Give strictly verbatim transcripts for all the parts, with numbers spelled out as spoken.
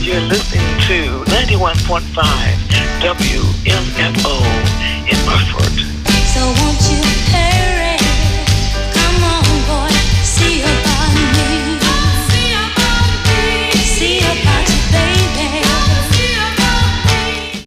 You're listening to ninety-one point five W M F O in Burford. So won't you hurry? Come on, boy, see about me. See about me. See about you, baby. See about me.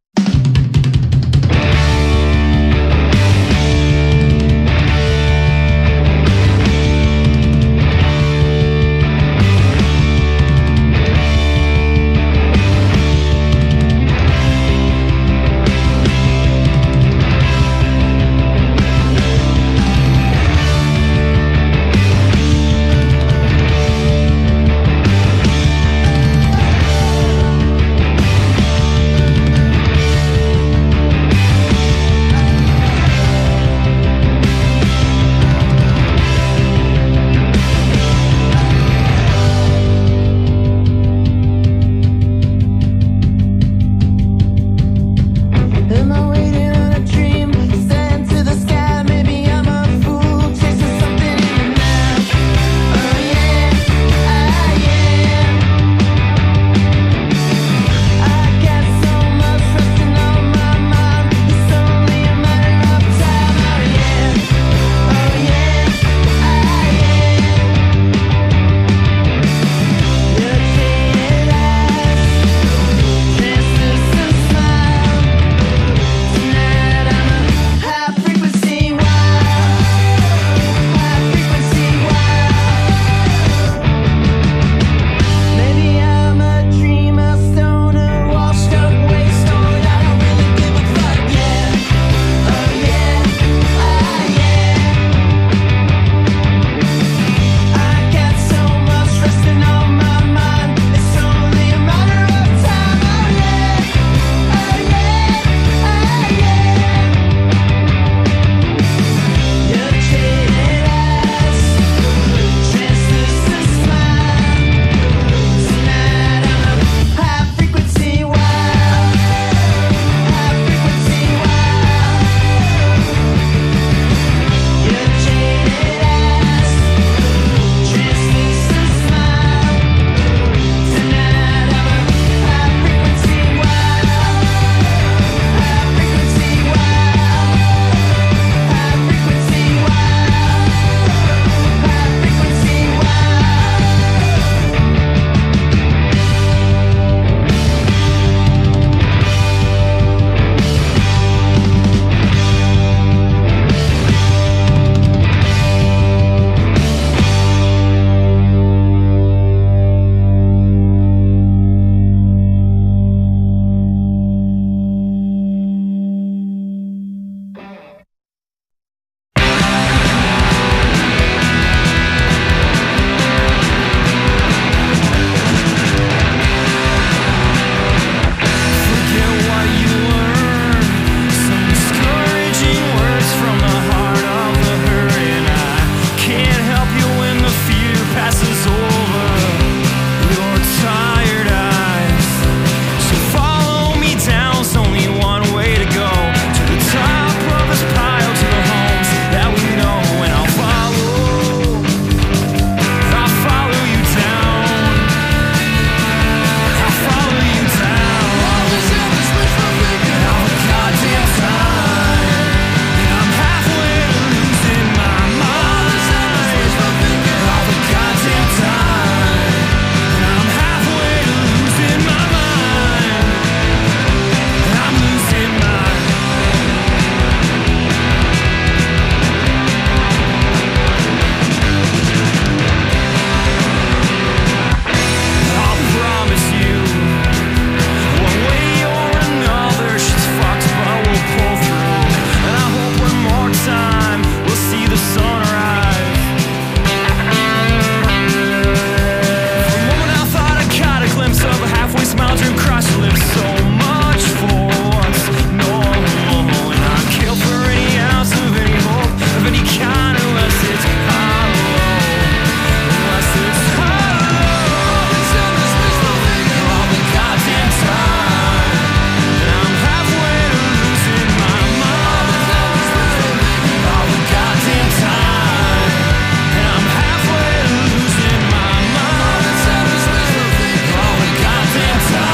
Time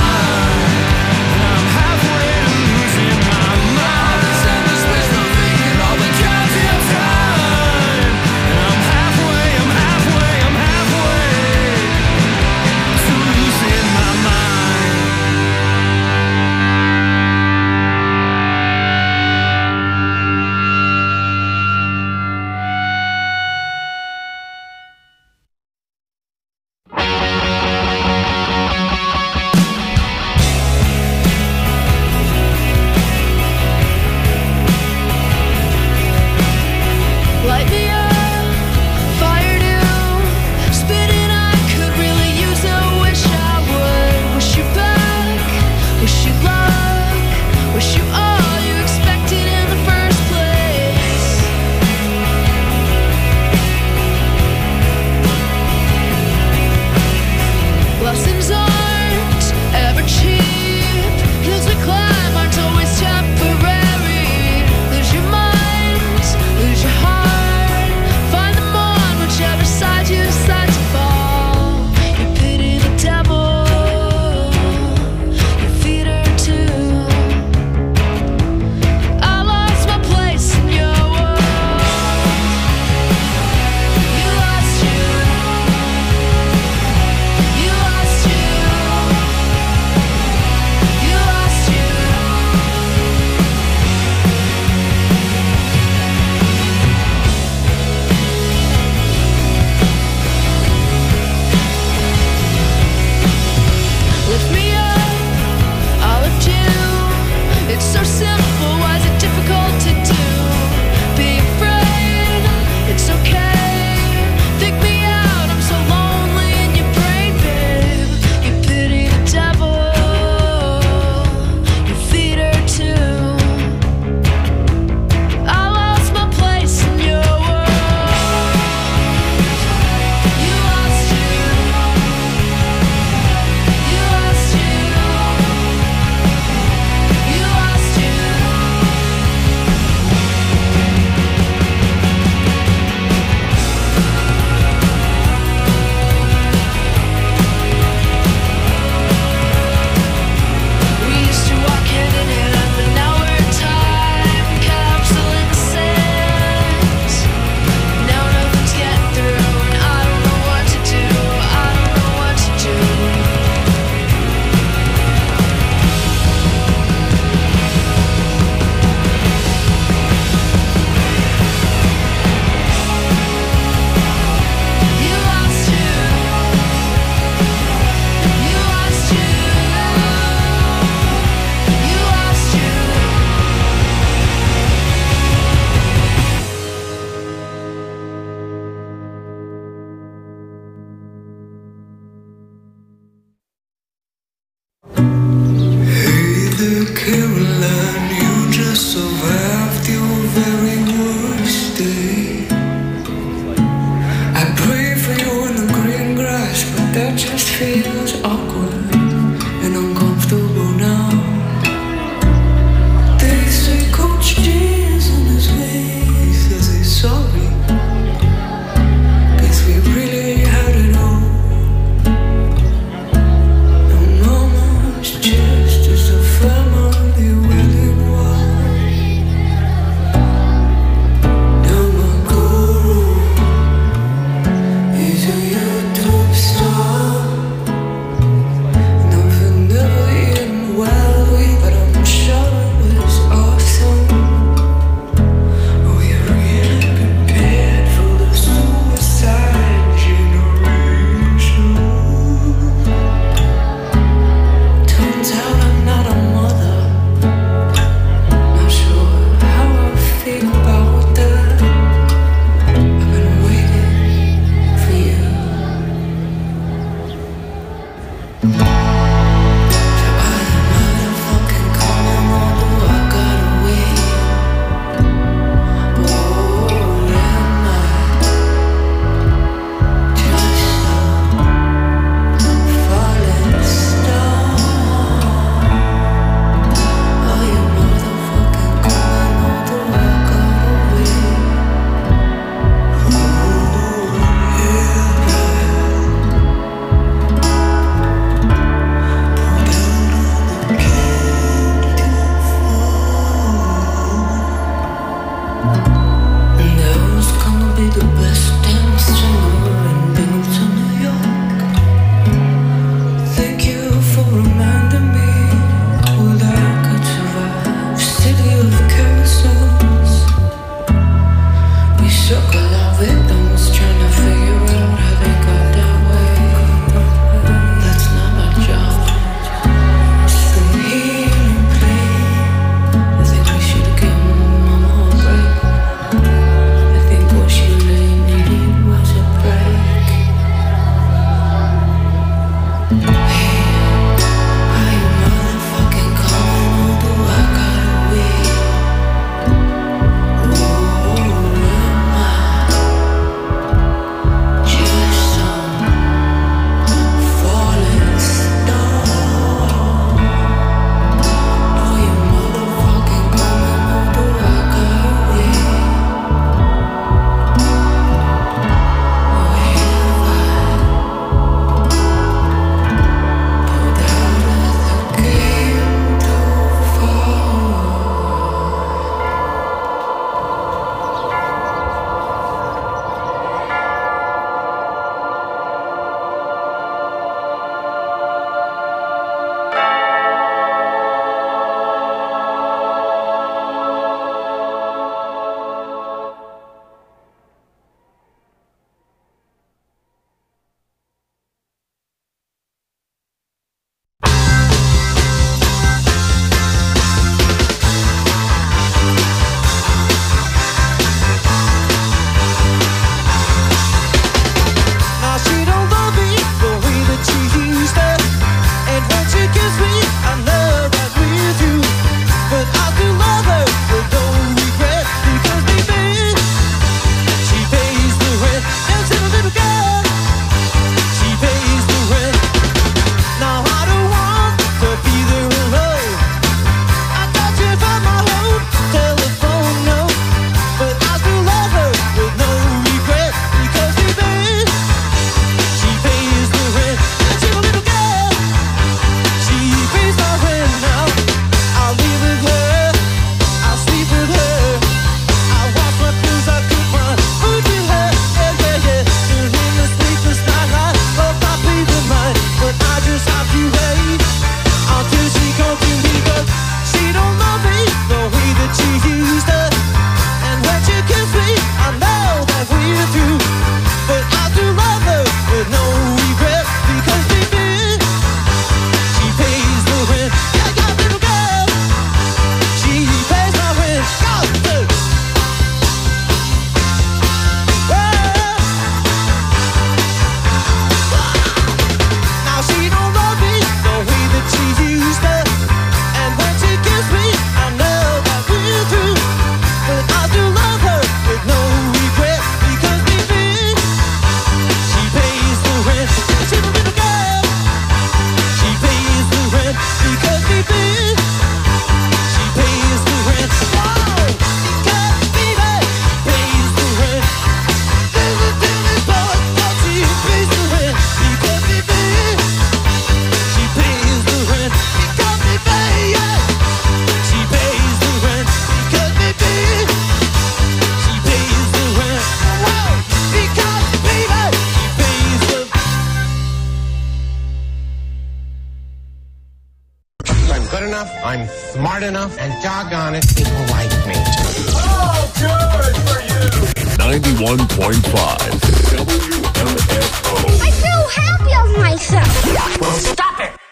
good enough, I'm smart enough, and doggone it, people like me. Oh, good for you! ninety-one point five W M F O. I feel happy of myself. Well, stop it!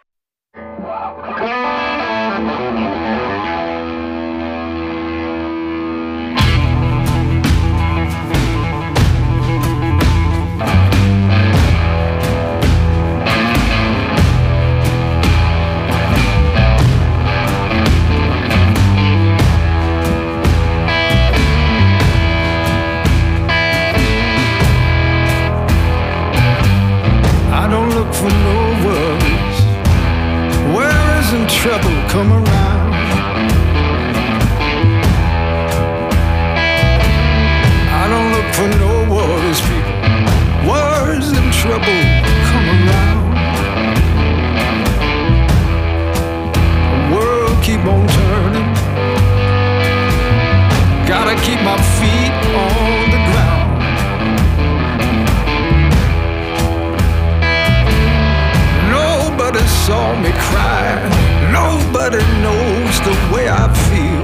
For no words, where isn't trouble come around? I don't look for no words, people. Words and trouble come around. The world keep on turning. Gotta keep my feet on the ground. Nobody saw me cry. Nobody knows the way I feel.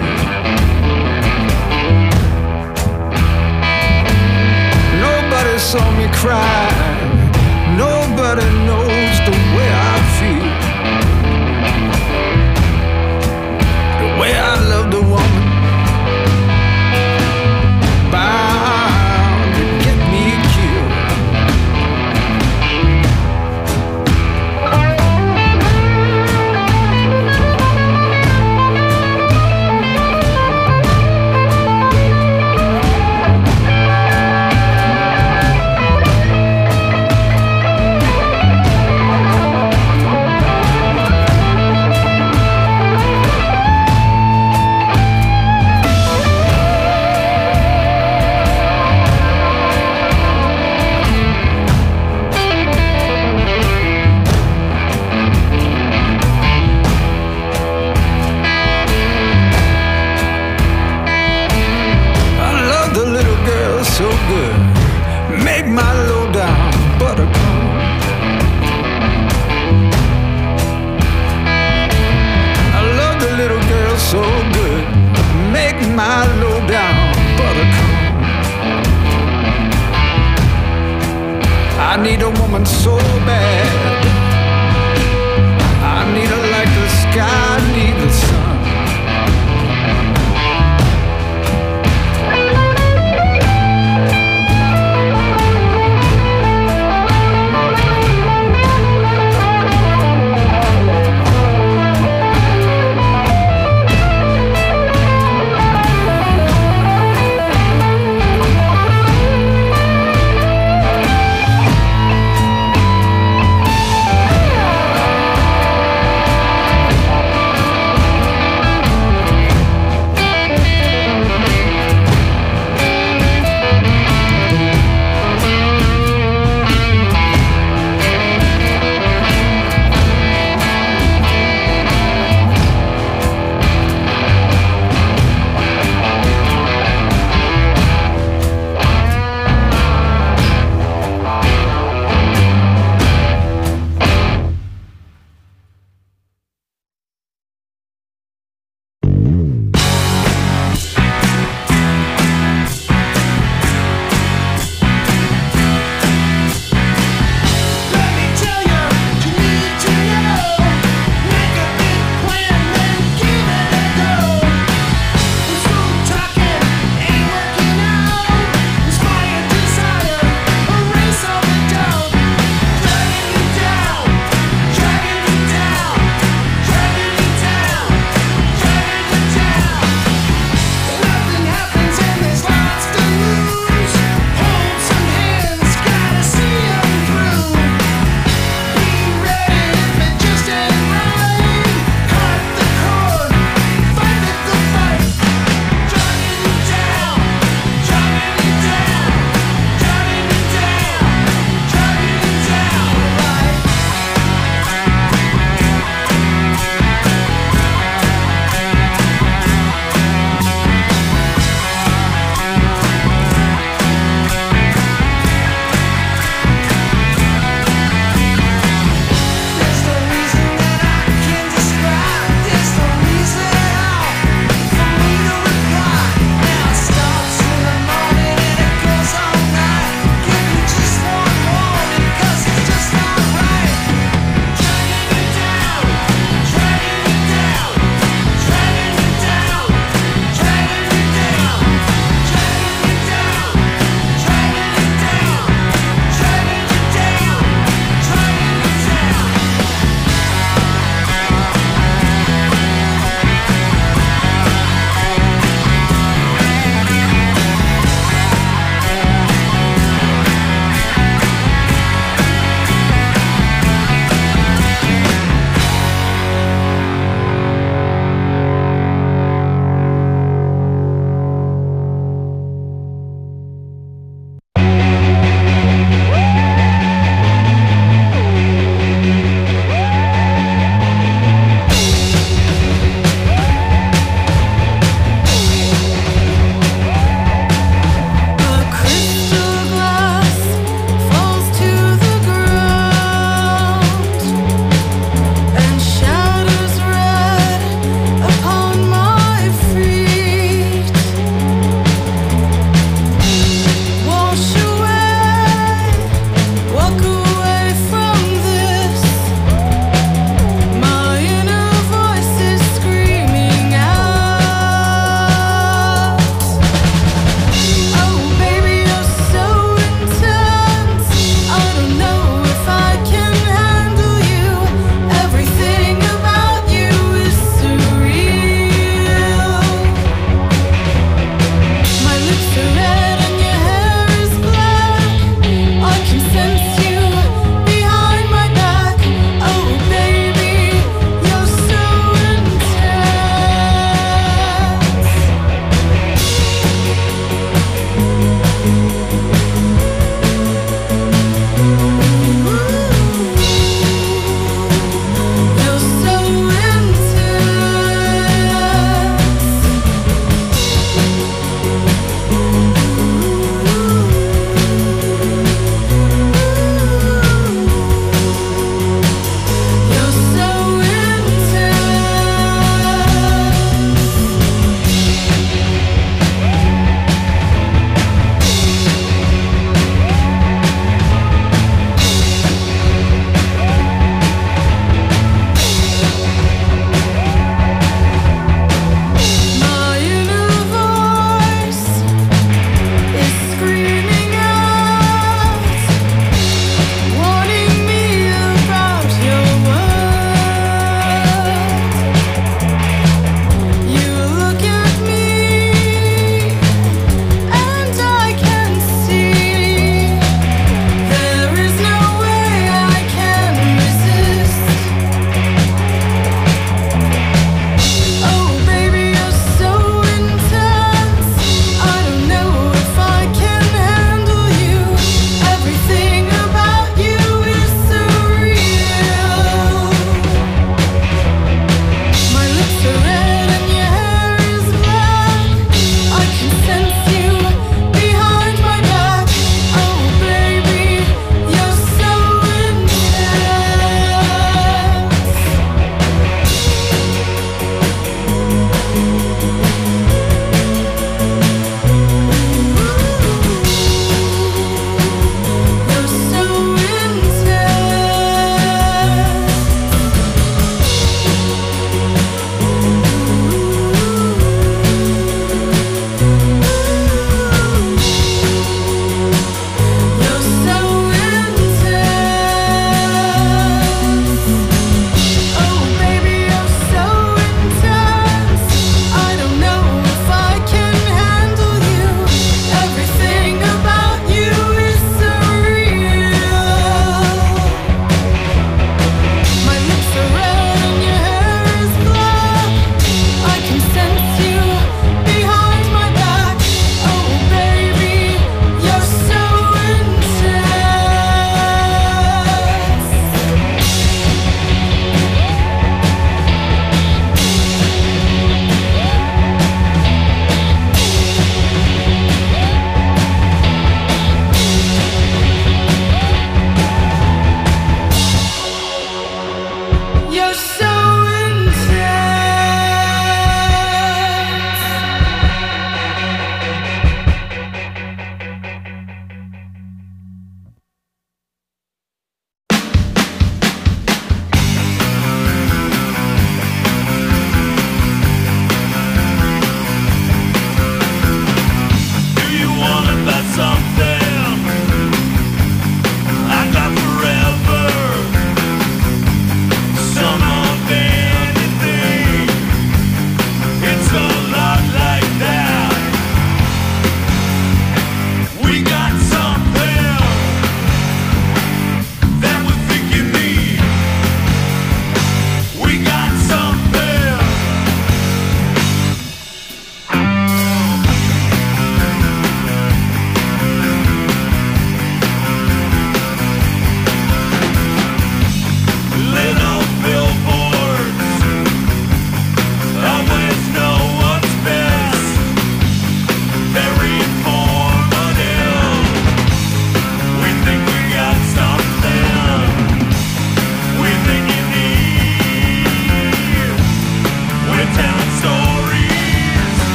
Nobody saw me cry. Nobody knows the way I feel. The way I love the woman bound to get me killed. So good, make my low down buttercup. I love the little girl so good, make my low down buttercup. I need a woman so bad, I need her like the sky needs the sun.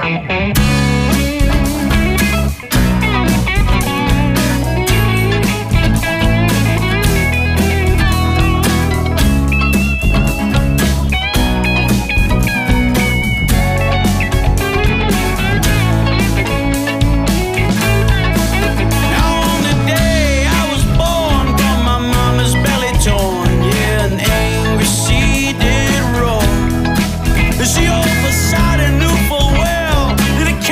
She oversight and knew full well that it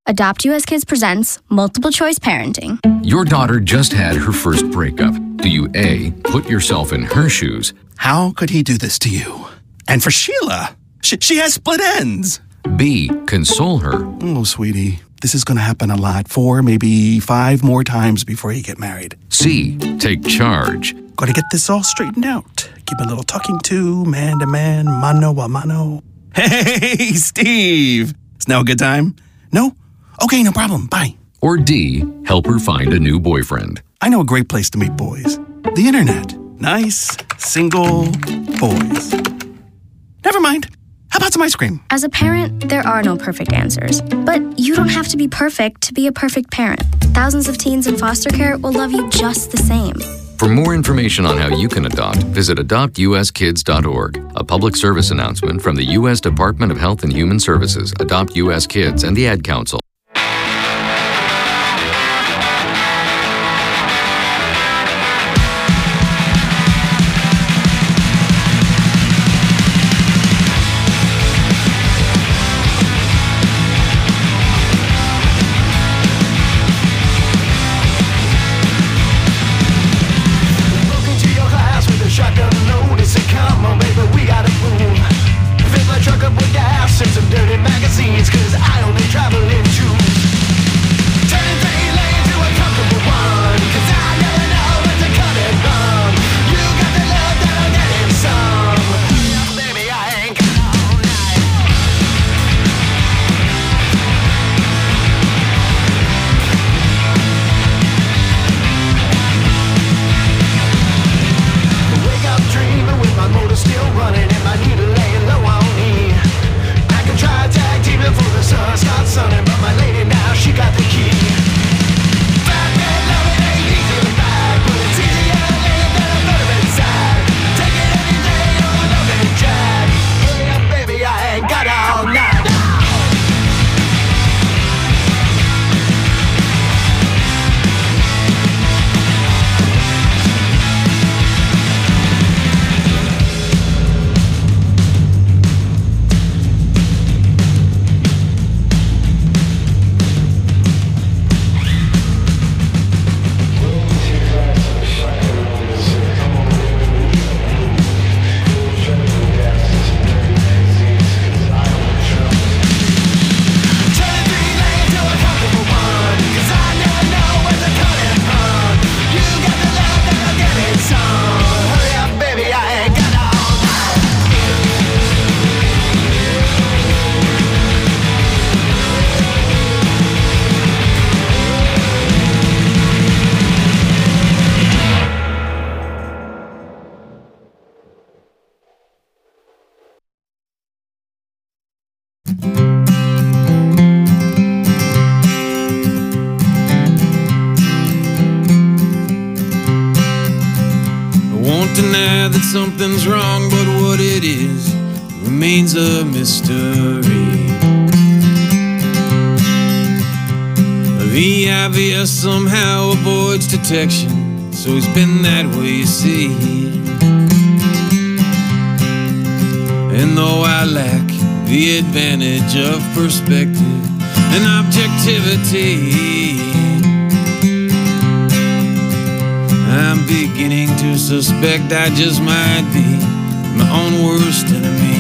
Adopt U S Kids presents Multiple Choice Parenting. Your daughter just had her first breakup. Do you A, put yourself in her shoes? How could he do this to you? And for Sheila, she, she has split ends. B, console her? Oh, sweetie, this is going to happen a lot. Four, maybe five more times before you get married. C, take charge? Got to get this all straightened out. Keep a little talking to, man to man, mano a mano. Hey, Steve! Is now a good time? No? Okay, no problem. Bye. Or D, help her find a new boyfriend? I know a great place to meet boys. The internet. Nice, single boys. Never mind. How about some ice cream? As a parent, there are no perfect answers. But you don't have to be perfect to be a perfect parent. Thousands of teens in foster care will love you just the same. For more information on how you can adopt, visit adopt u s kids dot org. A public service announcement from the U S Department of Health and Human Services, Adopt U S Kids, and the Ad Council. Deny that something's wrong, but what it is remains a mystery. The obvious somehow avoids detection, so it's been that way, you see. And though I lack the advantage of perspective and objectivity, I'm beginning to suspect I just might be my own worst enemy.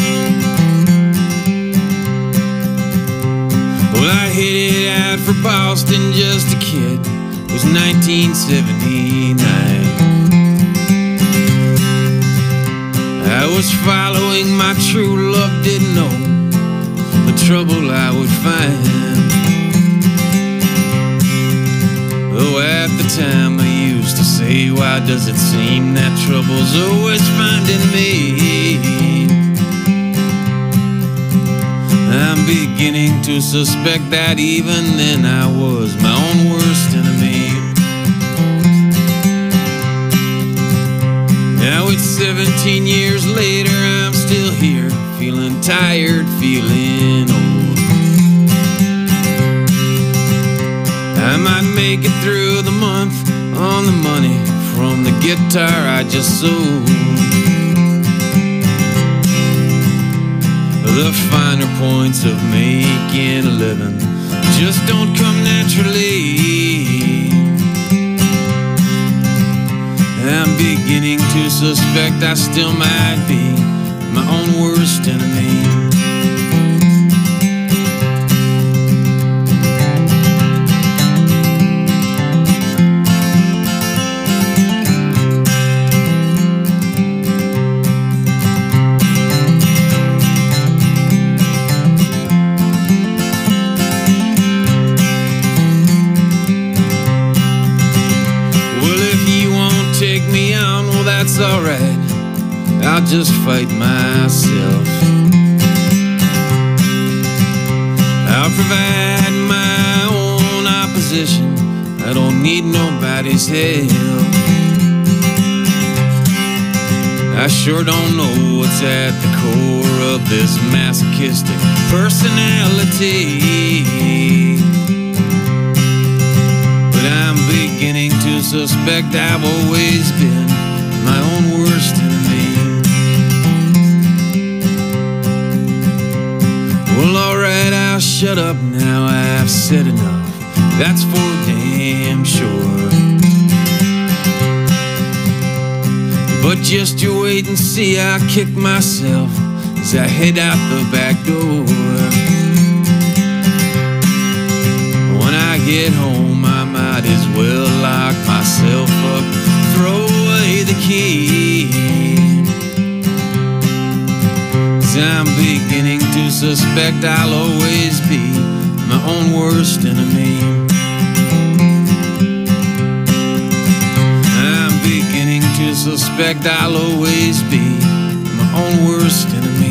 Well, I headed out for Boston just a kid. It was nineteen seventy-nine. I was following my true love, didn't know the trouble I would find. Though at the time I used to say, why does it seem that trouble's always finding me? I'm beginning to suspect that even then I was my own worst enemy. Now it's seventeen years later, I'm still here, feeling tired, feeling old. I might make it through the month on the money from the guitar I just sold. The finer points of making a living just don't come naturally. I'm beginning to suspect I still might be my own worst enemy. That's alright, I'll just fight myself. I'll provide my own opposition, I don't need nobody's help. I sure don't know what's at the core of this masochistic personality, but I'm beginning to suspect I've always been my own worst enemy. Well, alright, I'll shut up now, I've said enough, that's for damn sure. But just you wait and see, I'll kick myself as I head out the back door. When I get home, I might as well lock myself up, throw away the key, 'cause I'm beginning to suspect I'll always be my own worst enemy. I'm beginning to suspect I'll always be my own worst enemy.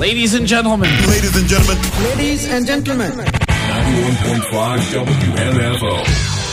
Ladies and gentlemen. Ladies and gentlemen. Ladies and gentlemen. ninety-one point five W M F O.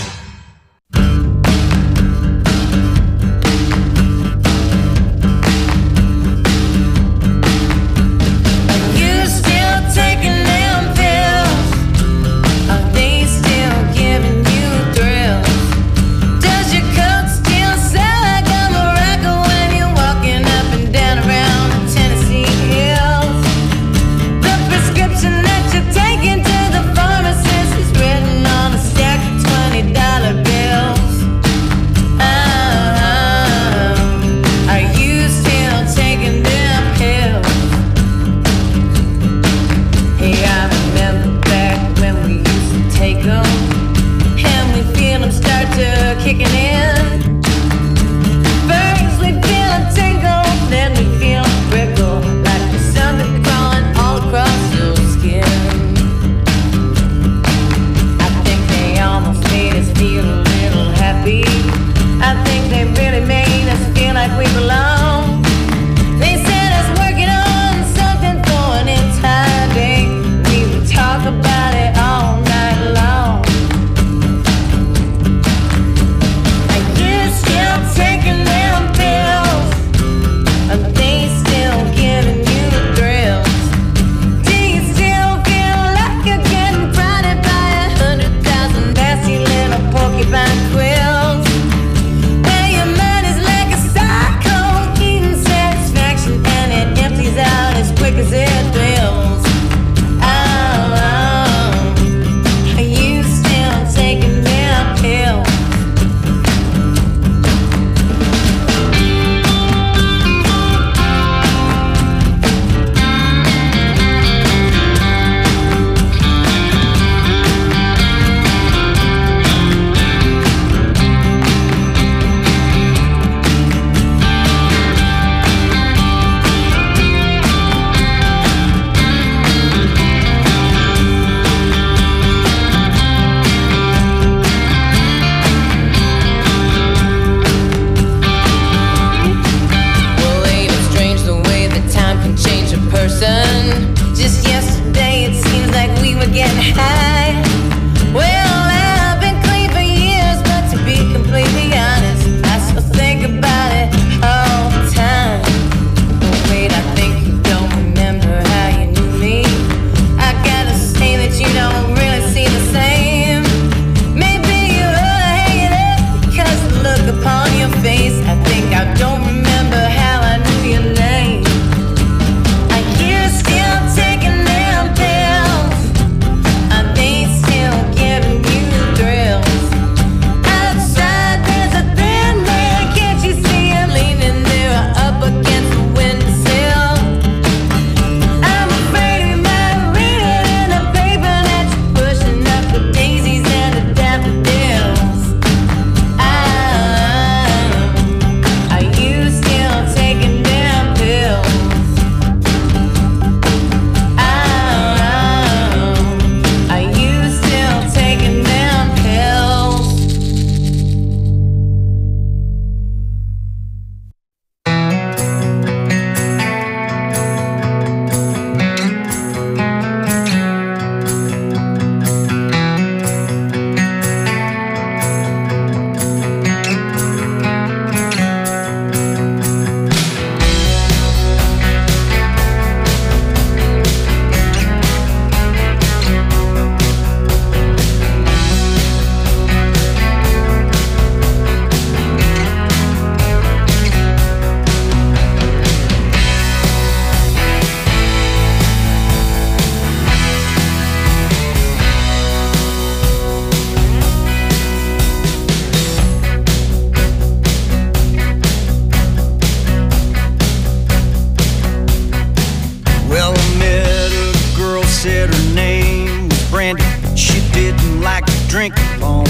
drink alone.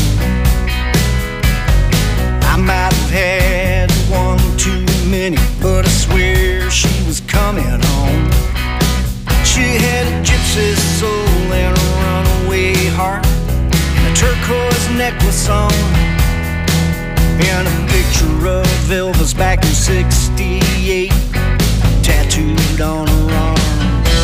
I might have had one too many, but I swear she was coming home. She had a gypsy soul and a runaway heart, and a turquoise necklace on, and a picture of Elvis back in sixty-eight tattooed on her arm.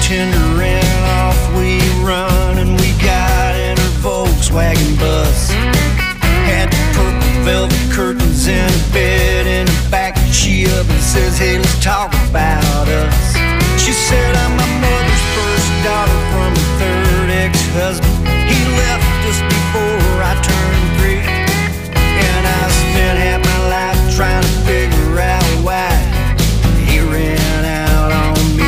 bartender and off we run, and we got in her Volkswagen bus. Had the purple velvet curtains in the bed in the back. She up and says, hey, let's talk about us. She said, I'm my mother's first daughter from a third ex-husband. He left us before I turned three, and I spent half my life trying to figure out why he ran out on me.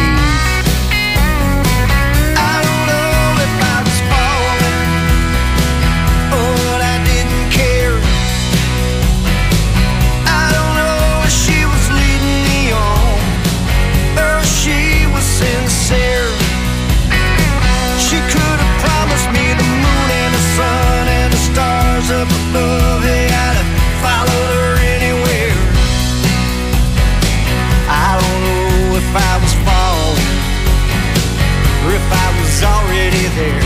I don't know if I was falling or that I didn't care. I don't know if she was leading me on or if she was sincere. She could have promised me the moon and the sun and the stars up above. Hey, I'd have followed her anywhere. I don't know if I was falling or if I was already there.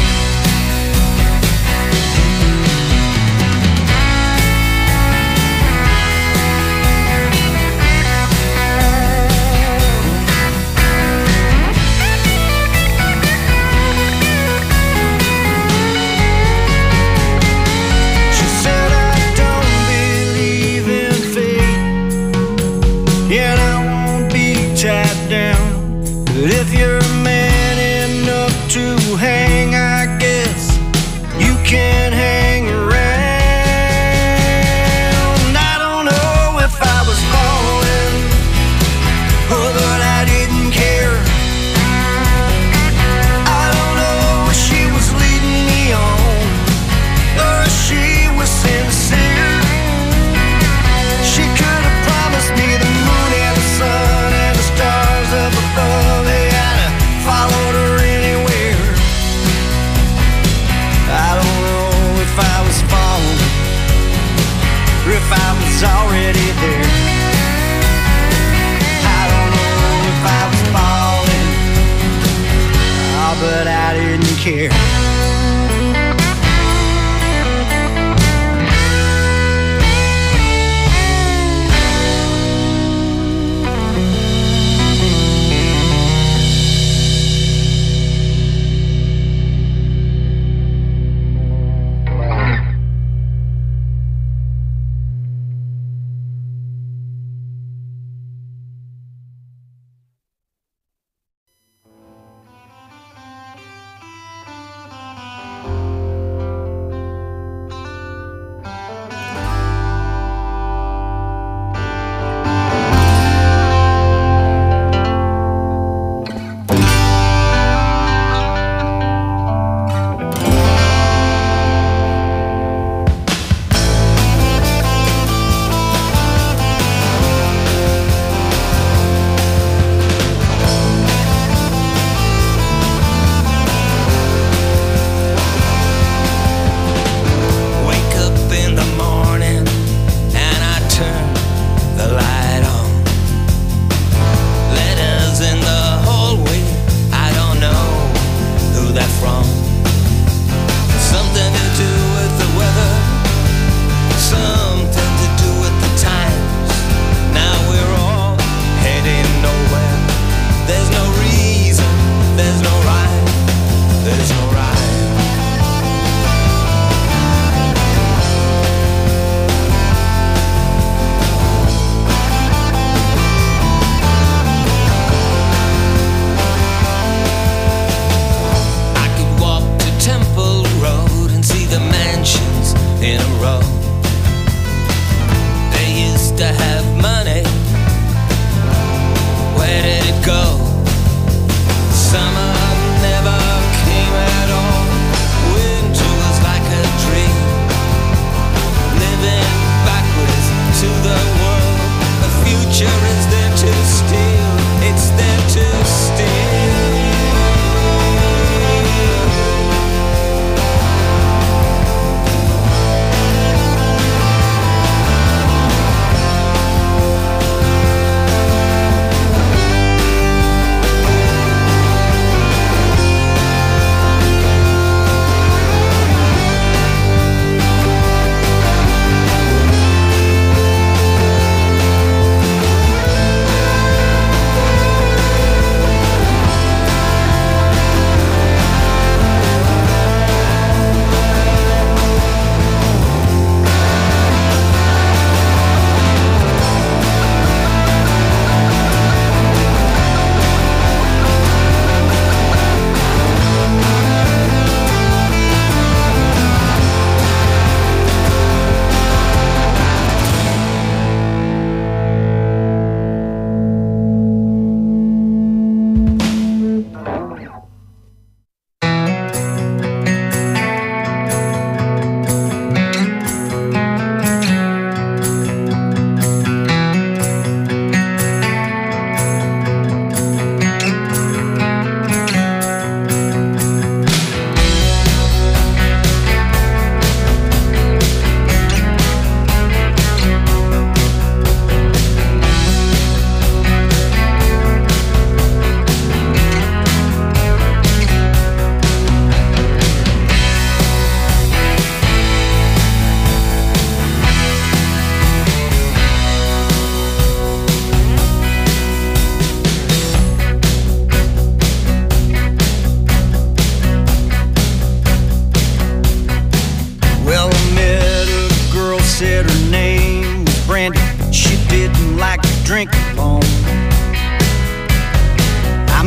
She said, I don't believe in fate, and I won't be tied down. But if you're man enough to hang, I guess you can hang around. I don't know if I was falling or that I didn't care. I don't know if she was leading me on or if she was sincere. She could have promised me the moon and the sun and the stars up above. Hey, I'd have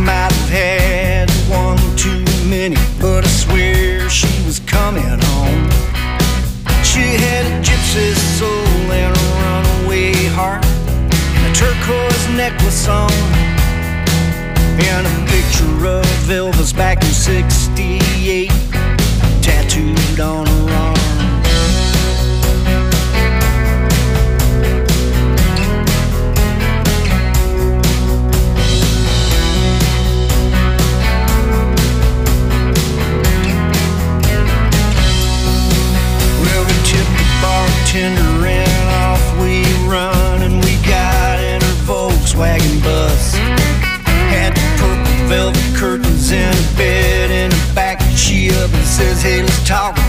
might have had one too many, but I swear she was coming home. She had a gypsy soul and a runaway heart, and a turquoise necklace on, and a picture of Elvis back in sixty-eight tattooed on her arm. Bartender and off we run, and we got in her Volkswagen bus. Had the purple velvet curtains and a bed in the back. She up and says, hey, let's talk